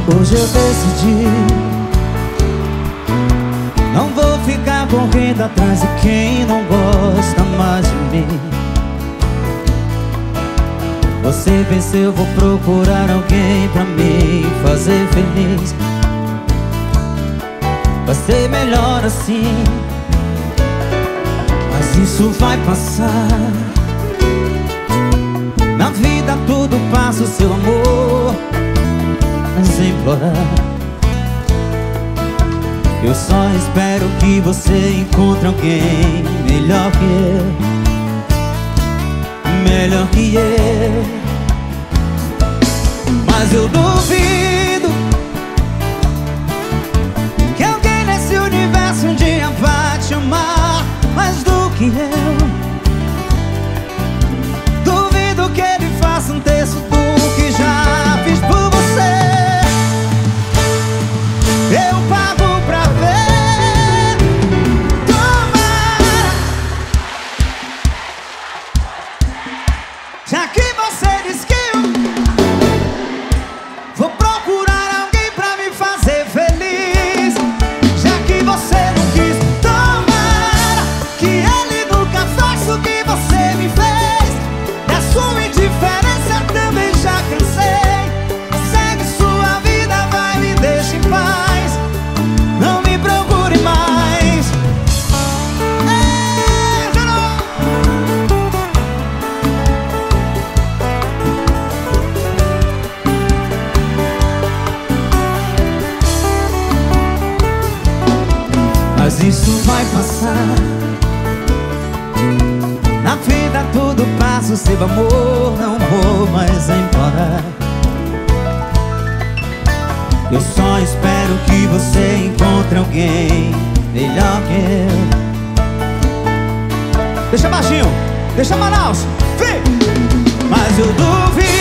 Hoje eu decidi, não vou ficar correndo atrás de quem não gosta mais de mim. Você venceu, vou procurar alguém pra me fazer feliz. Vai ser melhor assim, mas isso vai passar. Na vida tudo passa, o seu amor mas implorar. Eu só espero que você encontre alguém melhor que eu, melhor que eu. Mas eu duvido que alguém nesse universo um dia vai te amar mais do que eu. Duvido que ele faça um terço do que já fiz por você. Eu pago pra ver. Tomara, já que você disse que eu vou procurar alguém pra me fazer feliz, já que você não quis. Tomara que ele nunca faça o que você me fez. Da sua indiferença também já cansei. Segue sua vida, vai, me deixa em paz. Não me procure mais. Mas isso vai passar. Na vida tudo passa, o seu amor não vou mais implorar. Eu só espero que você encontre alguém melhor que eu. Deixa baixinho, deixa Manaus, vem! Mas eu duvido